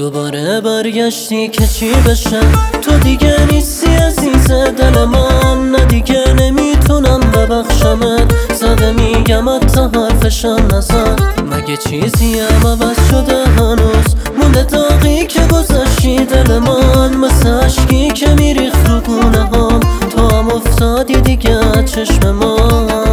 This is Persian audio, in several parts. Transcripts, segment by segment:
دوباره برگشتی که چی بشه؟ تو دیگه نیستی عزیز دل من، نه دیگه نمیتونم ببخشمت. زده میگمت تا حرفشم نزن، مگه چیزی هم عوض شده؟ هنوز مونده داغی که گذاشتی دل من، مثل عشقی که میریخت رو گونه هم. تو هم افتادی دیگه چشم من.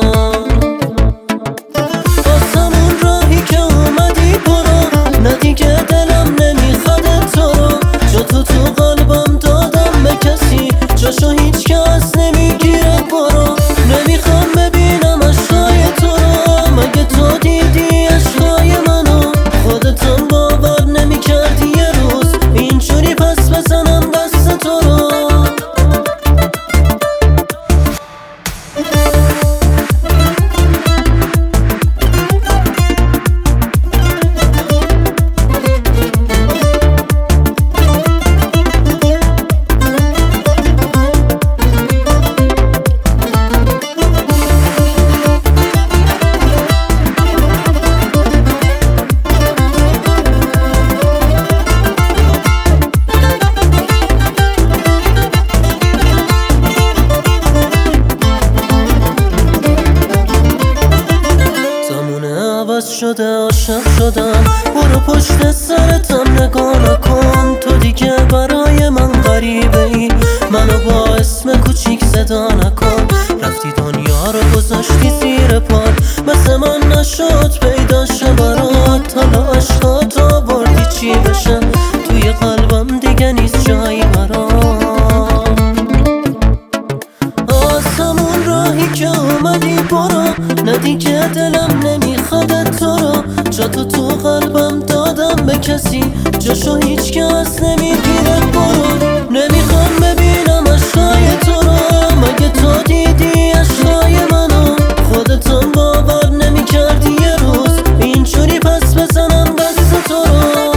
دیگه دلم نمیخواد تو رو، جا تو قلبم دادم به کسی، جاشو هیچ کس نمیگیره. برو نمیخوام ببینم عشقای تو رو، مگه تو دیدی عشقای منو؟ خودتم باور نمیکردی یه روز اینجوری پس بزنم دست تو رو. شده عاشق شدم، برو پشت سرتم نگاه نکن. تو دیگه برای من غریبه ای، منو با اسم کوچیک صدا نکن. رفتی دنیا رو گذاشتی زیر پات، مثل من نشد پیدا شه برات. حالا عشقات آوردی چی بشه؟ توی قلبم دیگه نیست جایی برات. آسمون راهی که اومدی برو، نه دیگه دلم نمیخواد تو رو، جا تو قلبم دادم به کسی، جاشو هیچ کس نمیگیره. برو نمیخوام ببینم عشقای تو رو، مگه تو دیدی عشقای منو؟ خودتم باور نمیکردی یه روز اینجوری پس بزنم دست تو رو.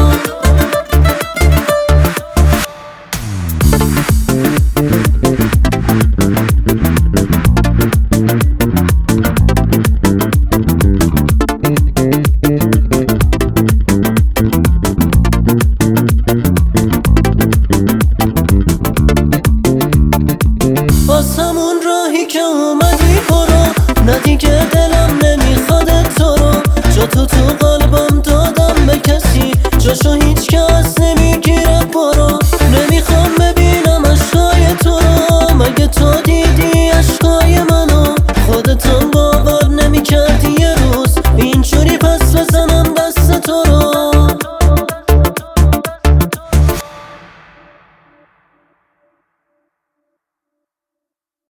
همون راهی که اومدی برو، نه دیگه دلم نمیخواد تو رو، جا تو قلبم دادم به کسی، جاشو هیچ کس نمیگیره. برو نمیخوام ببینم عشقای تو رو، مگه تو دیدی عشقای منو؟ خودتم باور نمیکردی یه روز اینجوری پس بزنم دست تو رو.